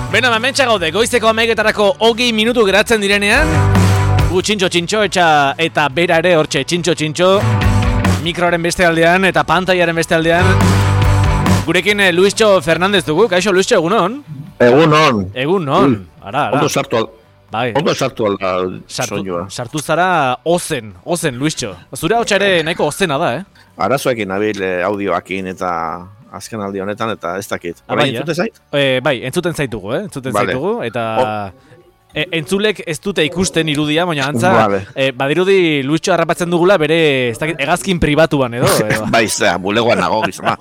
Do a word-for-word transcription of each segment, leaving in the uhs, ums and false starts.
Beno, hementsa gaude, goizeko hamaiketarako hogei minutu geratzen direnean. Gu txintxo txintxo etxa eta bera ere hortxe txintxo txintxo. Mikroaren beste aldean eta pantaiaren beste aldean. Gurekin eh, Luischo Fernandez dugu, kaixo Luischo, egunon? Egunon. Egunon, ara, ara. Ondo sartu al... Bai. Ondo sartu alda Sartu, soinua. sartu zara ozen, ozen Luischo. Zure hau ere nahiko ozena da, eh? Arazoekin nabil eh, audioakin eta azken aldi honetan eta ez dakit. Ah, Orain bai, entzute zait? Eh, bai, entzuten zaitugu, eh? Entzuten Vale. zaitugu, eta... E, entzulek ez dute ikusten irudia, baina antza, Vale. e, badirudi Luischo harrapatzen dugula bere ez dakit, hegazkin pribatuan edo. edo. Bai, zera, bulegoan nago gizama.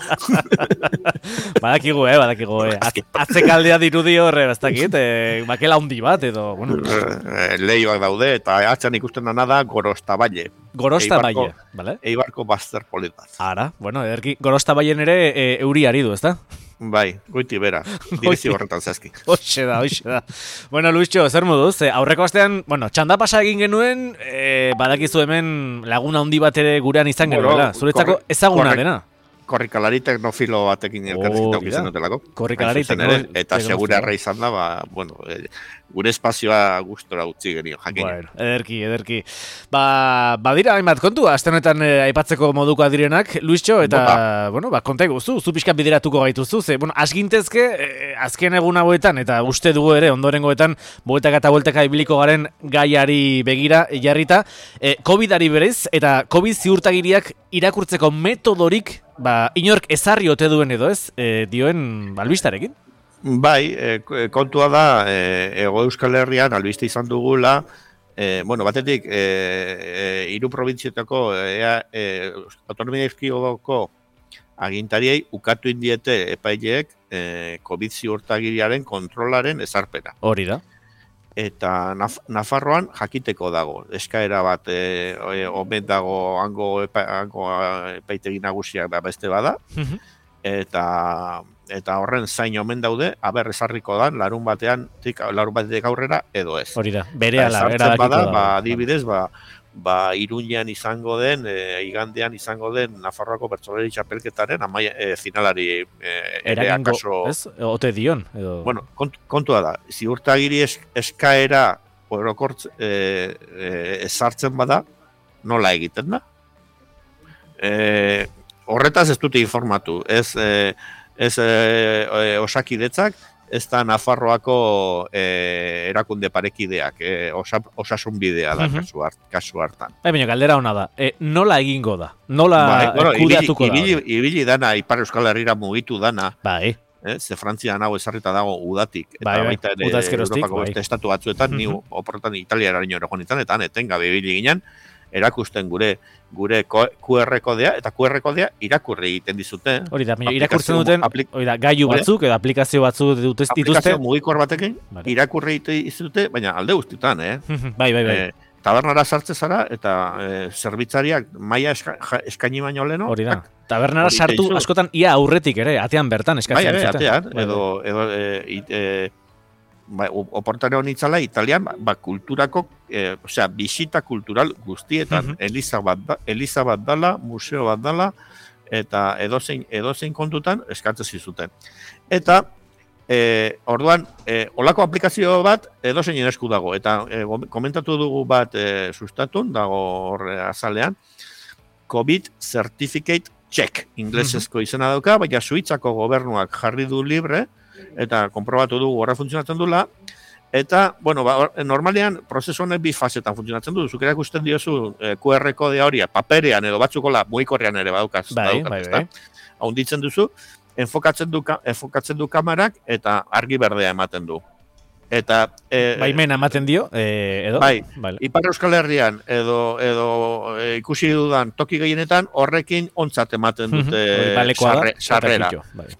Badakigu, eh, badakigu, eh. Az, atzekaldea dirudi horre, ez dakit, eh, bakela handi bat, edo, bueno. Eh, Leioak daude eta atxan ikusten dana da Gorostabaile. Gorostabaile, bale? Eibarko bazter polit bat. Ara, bueno, ederki, Gorostabailen ere e, euri ari du, ezta? Bai, goiti bera, direzio horretan zazki. Hoxe da, hoxe da. Bueno, Luischo, zer moduz? E, aurreko astean, bueno, txanda pasa egin genuen, e, badakizu hemen laguna handi bat ere gurean izan Bueno, genuela. Zuretzako korre- ezaguna korre- dena. Korrikalari teknofilo batekin elkarrizketa Oh, izan mira. dutelako. Korrikalari Hain zuzen ere, tekno- Eta teknofilo. segure arra izan da, ba, bueno, eh, gure espazioa gustora utzi genio, jakin. Bueno, ederki, ederki. Ba, badira hainbat kontu, aste honetan eh, aipatzeko modukoa direnak, Luischo, eta, Bota. bueno, ba, konta eguzu, zu pixka bideratuko gaituzu, ze, bueno, asgintezke, eh, azken egun hauetan, eta uste dugu ere, ondorengoetan, bueltaka eta bueltaka ibiliko garen gaiari begira, jarrita, eh, COVIDari berez, eta COVID ziurtagiriak irakurtzeko metodorik, ba, inork ezarri ote duen edo ez, eh, dioen albistarekin? Bai, e, kontua da, e, Ego Euskal Herrian albiste izan dugula, e, bueno, batetik, e, e, hiru probintzietako e, e, autonomia erkidegoko agintariei ukatu indiete epaileek e, COVID ziurtagiriaren kontrolaren ezarpena. Hori da. Eta Naf Nafarroan jakiteko dago. Eskaera bat e, e, omen dago hango, epa, hango epaitegi nagusiak da beste bada. eta eta horren zain omen daude, aber ezarriko dan larun batean, tik, larun batetik aurrera edo ez. Hori da, berehala, Eta ezartzen erabakiko bada, da. ba, adibidez, ba, ba Iruñean izango den, e, igandean izango den Nafarroako bertsolari txapelketaren amaia, e, finalari e, ere Eragingo, akaso... ez? Ote dion, edo... Bueno, kont, kontua da, ziurtagiri es, eskaera orokortz e, e, ezartzen bada, nola egiten da? E, horretaz ez dute informatu, ez, e, ez e, e, osakidetzak, ez da Nafarroako e, erakunde parekideak, e, osa, osasun bidea da Mhm. kasu, hart, kasu hartan. Bai, baina galdera ona da. E, nola egingo da? Nola Bai, bueno, kudeatuko ibili, da? ibili, ibili dana, Ipar Euskal Herrira mugitu dana, Bai. eh, ze Frantzian hau ezarrita dago udatik, eta Bai, bai, baita ere udazkeroztik, Europako bai. beste estatu batzuetan, ni Mhm. oporretan Italiara ino erogon izan, eta han etengabe ibili ginen, erakusten gure gure Q R kodea, eta Q R kodea irakurri egiten dizute. Hori da, baina Aplikazio- irakurtzen duten, aplik- hori da, gailu Hori da. batzuk edo aplikazio batzuk dute dituzte. Aplikazio mugikor batekin, Vale. irakurri egiten dizute, baina alde guztietan, eh? Bai, bai, bai. Eh, tabernara sartze zara, eta eh, zerbitzariak maila eska, ja- eskaini baino leno, Hori da. tak, Tabernara hori sartu deizu. askotan ia aurretik ere, atean bertan bai, eskatzen ere, dizute. atean, Bai, edo, edo e, it, e, ba, oportare honitzala, Italian, ba, ba, kulturako, e, osea, bisita kultural guztietan, Mhm. eliza bat, da, eliza bat dala, museo bat dala, eta edozein, edozein kontutan eskatzen zizuten. Eta, e, orduan, e, olako aplikazio bat edozein esku dago, eta e, gom- komentatu dugu bat e, sustatun, dago horre azalean, COVID Certificate Check, inglesezko izena dauka, baina Suitzako gobernuak jarri du libre, eta konprobatu dugu horra funtzionatzen dula, eta, bueno, ba, hor- normalean, prozesu honek bi fasetan funtzionatzen du, zuk erakusten diozu eh, Q R kodea hori, paperean edo batzukola mugikorrean ere badaukaz, Bai, badaukat, bai, ezta? bai. Haunditzen duzu, enfokatzen du, ka- enfokatzen du kamarak, eta argi berdea ematen du. Eta, e, Baimena ematen dio, eh, edo? Bai. Vale. Ipar Euskal Herrian edo edo e, ikusi dudan toki gehienetan horrekin ontzat ematen Mhm. dute Hori balekoa da, sarre- eta sarrera. kitxo, bai.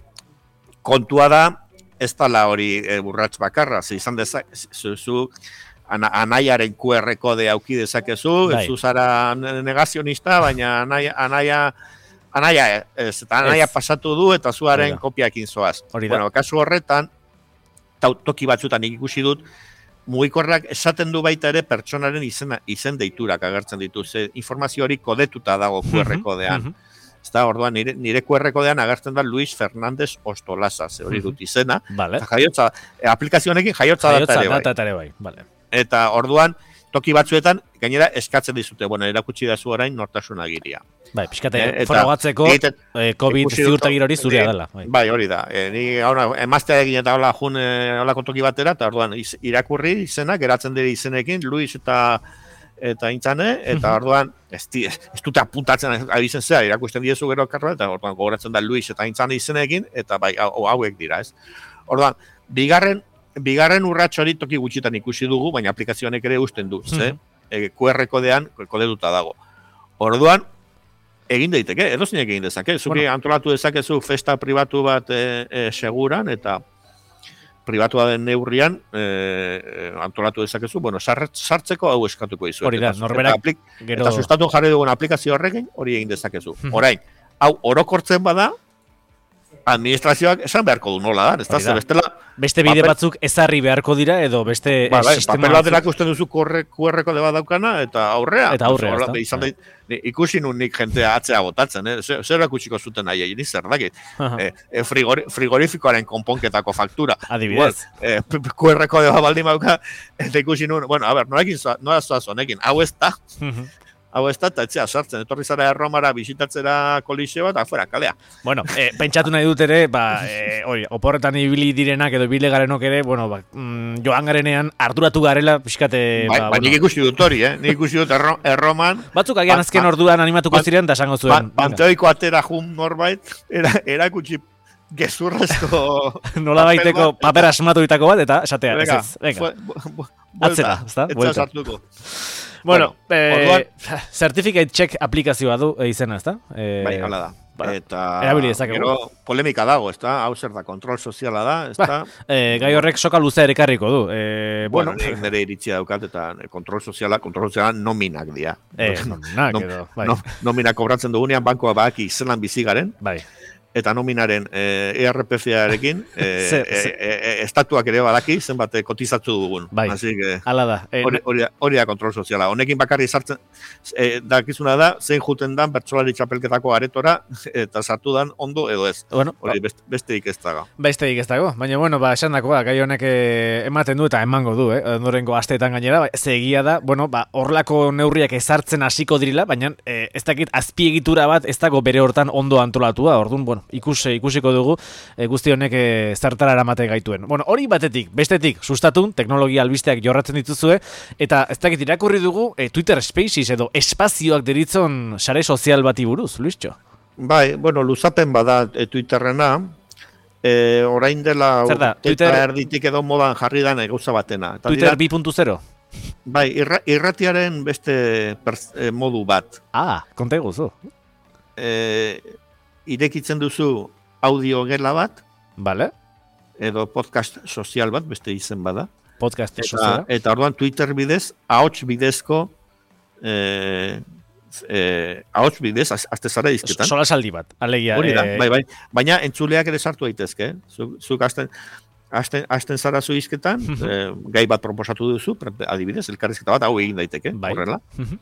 Kontua da, ez dala hori e, burrats bakarra, ze izan dezak, zu, zu ana, anaiaren Q R kode auki dezakezu, Bai. zu zara negazionista, baina anaia, anaia, anaia, ez, eta anaia Ez. pasatu du eta zuaren Hori da. kopiakin zoaz. Hori da. Bueno, kasu horretan, tau- toki batzutan nik ikusi dut, mugikorrak esaten du baita ere pertsonaren izena, izen deiturak agertzen ditu, ze informazio hori kodetuta dago Q R kodean. Mhm. Ezta, orduan nire, nire Q R kodean agertzen da Luis Fernández Ostolaza, ze hori dut izena. Vale. Eta jaiotza, e, aplikazio honekin jaiotza, Jaiotza data ere bai. data eta ere bai, vale. Eta orduan, toki batzuetan, gainera eskatzen dizute, bueno, erakutsi da zu orain nortasun agiria. Bai, pixkate, Eh, eta frogatzeko egiten- eh, COVID ikusi dut- ziurtagir hori zurea eh, dela. Bai. Bai, hori da. E, ni gaur emaztea egin eta hola jun e, holako toki batera, eta orduan iz, irakurri izena, geratzen dira izenekin, Luis eta eta intzane, eta orduan ez, di, ez dute apuntatzen abizen zea, irakusten diezu gero karroa, eta orduan gogoratzen da Luis eta intzane izenekin, eta bai, hau, hauek dira, ez. Orduan, bigarren, bigarren urrats hori toki gutxitan ikusi dugu, baina aplikazio honek ere usten du, ze, e, Q R kodean kodeduta dago. Orduan, egin daiteke, edo zinek egin dezake, zuki bueno. antolatu dezakezu festa pribatu bat e, e, seguran, eta pribatua den neurrian e, antolatu dezakezu, bueno, sartzeko hau eskatuko izu. Hori da, norberak aplik, gero... Eta sustatu jarri dugun aplikazio horrekin, hori egin dezakezu. Orain, hau orokortzen bada, administrazioak esan beharko du nola da, ez da, bestela... Beste bide batzuk ezarri beharko dira, edo beste ba, bai, sistema... Papel baterak usten duzu Q R kode bat daukana, eta aurrea. Eta aurrea, ez da. Izan da, ikusi nun nik jentea atzea botatzen, eh? Zer, zer akutsiko zuten nahi, egin zer dakit. eh, eh, frigori, frigorifikoaren konponketako faktura. Adibidez. Eh, Q R kode bat baldin bauka, eta ikusi nun, bueno, a ber, norekin, nola zoaz honekin, hau ez da. Hau ez da, eta etxea sartzen, etorri zara Erromara bisitatzera koliseo bat, afuera, kalea. Bueno, eh, pentsatu nahi dut ere, ba, eh, oi, oporretan ibili direnak edo ibile garenok ere, bueno, ba, mm, joan garenean arduratu garela, pixkate... Ba, ba, bueno. Nik ikusi dut hori, eh? Nik ikusi dut erro, Erroman... Batzuk agian azken orduan animatuko ziren, da esango zuen. Ba, Panteoiko atera jun norbait, era, erakutsi gezurrezko... Nola baiteko paper asmatu ditako bat, eta esatea, venga, ez ez, venga. Fue, Atzera, ez da? Etza sartuko. Bueno, bueno eh, orduan, certificate check aplikazioa du e, izena, ez da? Eh, bai, hala da. Ba, eta erabili dezakegu. Gero polemika dago, ez da? Hau zer da, kontrol soziala da, ez da? Ba, eh, gai horrek soka luzea ere karriko du. Eh, bueno, bueno, nik nire iritzia daukat, eta kontrol soziala, kontrol soziala nominak dira. Eh, nominak edo, bai. No, nominak kobratzen dugunean, bankoa baki zelan bizi garen. Bai. Eta nominaren e, E R P F-arekin e, e, e, e, estatuak ere badaki zenbat kotizatzu dugun. Bai, así que, ala da. E, hori, hori, hori da kontrol soziala. Honekin bakarri sartzen, e, dakizuna da, zein juten dan bertsolari txapelketako aretora, eta sartu dan ondo edo ez. Bueno, hori best, besteik ez dago. Besteik ez dago, baina bueno, ba, esan dakoa, gai honek ematen du eta emango du, eh? Ondorengo asteetan gainera, ba, ze egia da, bueno, ba, horlako neurriak ezartzen hasiko direla, baina e, ez dakit azpiegitura bat ez dago bere hortan ondo antolatua, orduan, bueno, ikus, ikusiko dugu e, guzti honek e, zertara eramate gaituen. Bueno, hori batetik, bestetik, sustatun, teknologia albisteak jorratzen dituzue, eta ez dakit irakurri dugu e, Twitter Spaces edo espazioak deritzon sare sozial bati buruz, Luistxo? Bai, bueno, luzapen bada e, Twitterrena, e, orain dela da, Twitter... erditik edo modan jarri dan gauza batena. Eta Twitter dira, bi puntu zero? Bai, irra, irratiaren beste perz, e, modu bat. Ah, konta eguzu. E, irekitzen duzu audio gela bat, vale. Edo podcast sozial bat, beste izen bada. Podcast eta, soziala. Eta orduan Twitter bidez, ahots bidezko, eh, eh, ahots bidez, azte zara izketan. Sola saldi bat, alegia. Hori da, eh... bai, bai. Baina entzuleak ere sartu daitezke, zuk, zuk azten, azten, azten zara zu izketan, eh, gai bat proposatu duzu, adibidez, elkarrizketa bat, hau egin daiteke, bai. Horrela.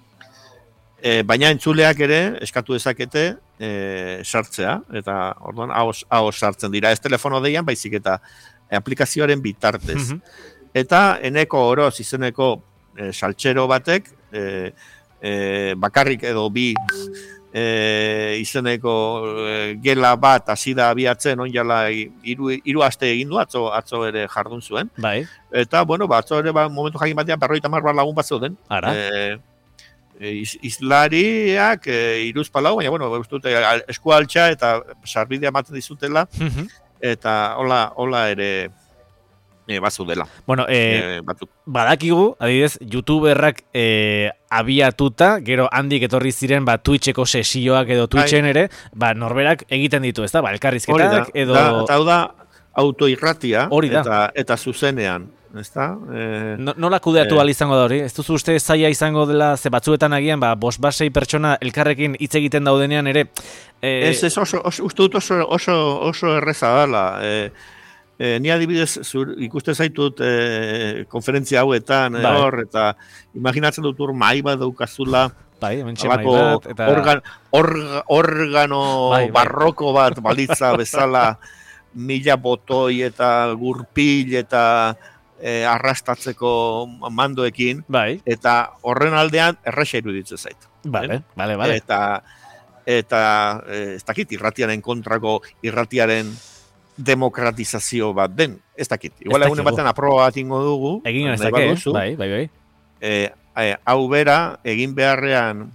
E, baina entzuleak ere eskatu dezakete e, sartzea, eta orduan hau sartzen dira, ez telefono deian, baizik eta aplikazioaren bitartez. Eta eneko oroz izeneko e, saltxero batek, e, e, bakarrik edo bi e, izeneko e, gela bat hasi da abiatzen, onjala hiru hiru aste egin du, atzo, atzo ere jardun zuen. Bai. Eta, bueno, ba, atzo ere ba, momentu jakin batean berrogeita hamar lagun bat zeuden. Ara. E, Iz, izlariak e, iruz palau, baina, bueno, dute esku altxa eta sarbidea ematen dizutela, eta hola, hola ere e, batzu dela. Bueno, e, e, badakigu, adibidez, youtuberrak e, abiatuta, gero handik etorri ziren ba, Twitcheko sesioak edo Twitchen ere, ba, norberak egiten ditu, ez da? Ba, elkarrizketak edo... Da, eta hau da autoirratia da. Eta, eta zuzenean. Ezta? Eh, no, nola kudeatu eh, izango da hori? Ez duzu uste zaila izango dela, ze batzuetan agian, ba, bost basei pertsona elkarrekin hitz egiten daudenean ere... Eh... Ez, ez, oso, oso, uste dut oso, oso, oso erreza dela. Eh, eh, ni adibidez, zur, ikuste zaitut eh, konferentzia hauetan, eh, hor, eta imaginatzen dut ur mai bat daukazula, Bai, hementxe mai bat, eta... Organ, orga, organo bai, bai. barroko bat balitza bezala mila botoi eta gurpil eta e, arrastatzeko mandoekin, bai. eta horren aldean erresa iruditzen zait. Vale, vale, vale. Eta, eta ez dakit, irratiaren kontrako, irratiaren demokratizazio bat den, ez dakit. Igual egunen batean aproba bat ingo dugu. Egin genezake, bai, bai, bai. E, e, hau bera, egin beharrean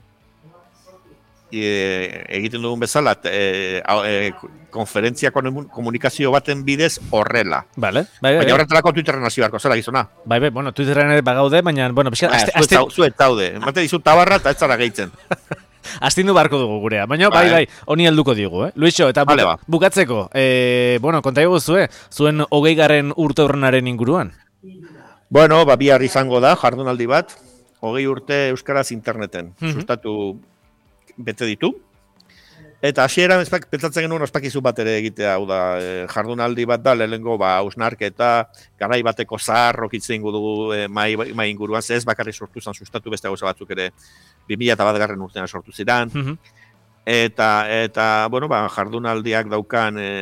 e, egiten dugun bezala, e, e, konferentzia komunikazio baten bidez horrela. Vale, bai, bai. Baina horretarako Twitterren hasi beharko, zela gizona. Bai, bai, bueno, Twitterren ere bagaude, baina, bueno, pixka... Ba, zuet taude, emate dizu tabarra eta ez zara gehitzen. Astindu barko dugu gurea, baina bai, bai, honi helduko digu, eh? Luixo, eta buka, vale, ba. bukatzeko, e, bueno, konta zue, zuen hogei garren urte horrenaren inguruan? Bueno, ba, bihar izango da, jardunaldi bat, hogei urte Euskaraz interneten, mm-hmm. sustatu bete ditu. Eta hasieran pentsatzen genuen ospakizu bat ere egitea, hau da, e, jardunaldi bat da, lehenengo ba, ausnarketa, garai bateko zaharrok hitz egingo dugu e, mai, mai inguruan, ze ez bakarrik sortu zen sustatu beste gauza batzuk ere bi mila bat garren urtean sortu ziren. Mm-hmm. Eta, eta, bueno, ba, jardunaldiak daukan e,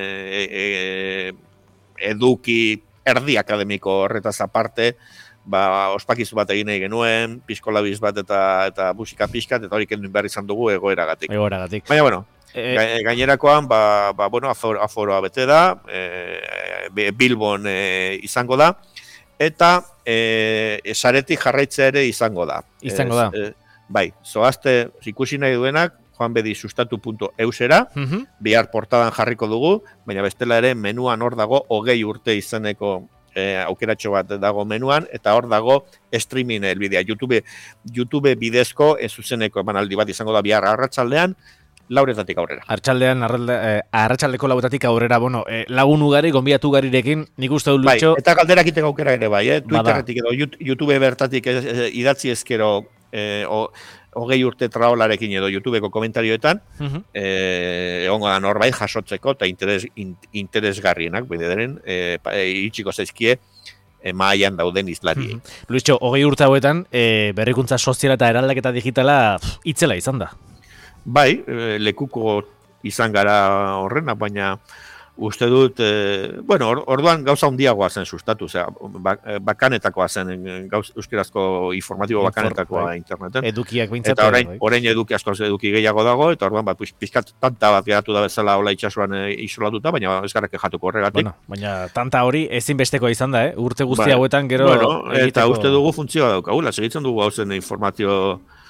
e, eduki erdi akademiko horretaz aparte, ba, ospakizu bat egin nahi genuen, pixkolabiz bat eta, eta musika pixkat, eta hori kenduin behar izan dugu egoeragatik. Egoeragatik. Baina, bueno, E... gainerakoan, ba, ba, bueno, aforo, aforoa bete da, e, Bilbon e, izango da, eta e, saretik jarraitzea ere izango da. Izango da. E, bai, zoazte ikusi nahi duenak, joanbedi sustatu puntu eusera, uh-huh. bihar portadan jarriko dugu, baina bestela ere menuan hor dago hogei urte izeneko e, aukeratxo bat dago menuan, eta hor dago streaming elbidea. YouTube, YouTube bidezko ez zuzeneko emanaldi bat izango da bihar arratsaldean, lauretatik aurrera. Arratsaldean, eh, arratsaldeko lauretatik aurrera, bueno, eh, lagun ugari, gonbiatu ugarirekin, nik uste dut Lucho... Bai, eta galderak iteko aukera ere bai, eh? Twitterretik edo YouTube bertatik eh, idatzi ezkero eh, hogei urte traolarekin edo YouTubeko komentarioetan, uh-huh. eh, egongo da norbait jasotzeko eta interes, in, interesgarrienak, bideren, eh, itxiko zaizkie, eh, maian dauden izlariei. Uh-huh. Lucho, hogei urte hauetan, eh, berrikuntza soziala eta eraldaketa digitala pff, itzela izan da. Bai, lekuko izan gara horrena, baina uste dut, e, bueno, orduan gauza handiagoa zen sustatu, osea, bakanetakoa zen, gauz, euskerazko informatibo bakanetakoa bai. Interneten. Edukiak bintzatu. Eta orain, orain eduki asko eduki gehiago dago, eta orduan bat, pizkat tanta bat geratu da bezala hola itxasuan e, isolatuta, baina ez gara kejatuko horregatik. Bueno, baina tanta hori ezinbestekoa izan da, eh? Urte guzti bai. Hauetan gero... Bueno, eta egiteko... uste dugu funtzioa daukagula, segitzen dugu hau zen informazio...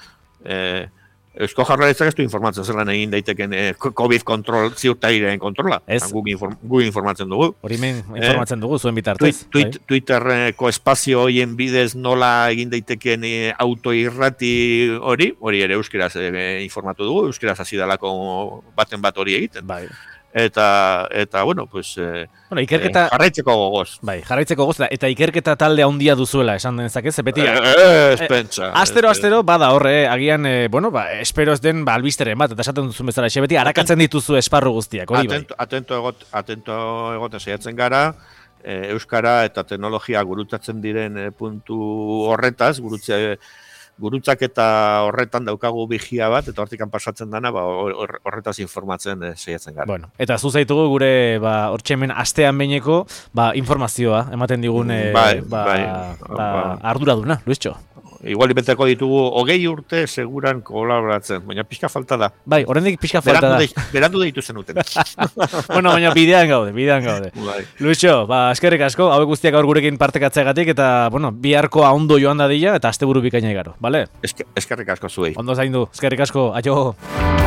Eh, Eusko Jaurlaritzak ez du informatzen zelan egin daiteken eh, COVID kontrol, ziurtagireen kontrola. Ez. Gu inform, informatzen dugu. Hori men informatzen eh, dugu, zuen bitartez. Tuit, tuit, Twitterreko espazio horien bidez nola egin daiteken eh, autoirrati hori, hori ere euskeraz eh, informatu dugu, euskeraz hasi dalako baten bat hori egiten. Bai. Eta, eta bueno, pues, eh, bueno, ikerketa, eh, jarraitzeko gogoz. Bai, jarraitzeko gogoz, eta ikerketa talde handia duzuela, esan denzakez, beti... Eh, eh, espentsa. Eh, astero, astero, bada horre, agian, eh, bueno, ba, espero ez den, ba, albisteren bat, eta esaten duzun bezala, xe beti, harakatzen dituzu esparru guztiak, hori bai. Atento, egot, atento egoten saiatzen gara, eh, euskara eta teknologia gurutzatzen diren eh, puntu horretaz, gurutze... Gurutzak eta horretan daukagu vigia bat, eta hortikan pasatzen dana, ba, horretaz informatzen eh, saiatzen gara. Bueno, eta zuzaitugu gure ba, hortxemen astean behineko ba, informazioa ematen digun eh, bai, ba, bai, ba, ba, arduraduna, Luistxo. Igual ibeteko ditugu hogei urte seguran kolaboratzen, baina pixka falta da. Bai, horrendik pixka falta da. Berandu deitu zenuten. Bueno, baina bidean gaude, bidean gaude. Bai. Luixo, ba, eskerrik asko, hauek guztiak gaur gurekin partekatzeagatik, eta, bueno, biharkoa ondo joan dadila, eta asteburu bikaina igaro, bale? Eskerrik asko zuei. Ondo zaindu, eskerrik asko, aio!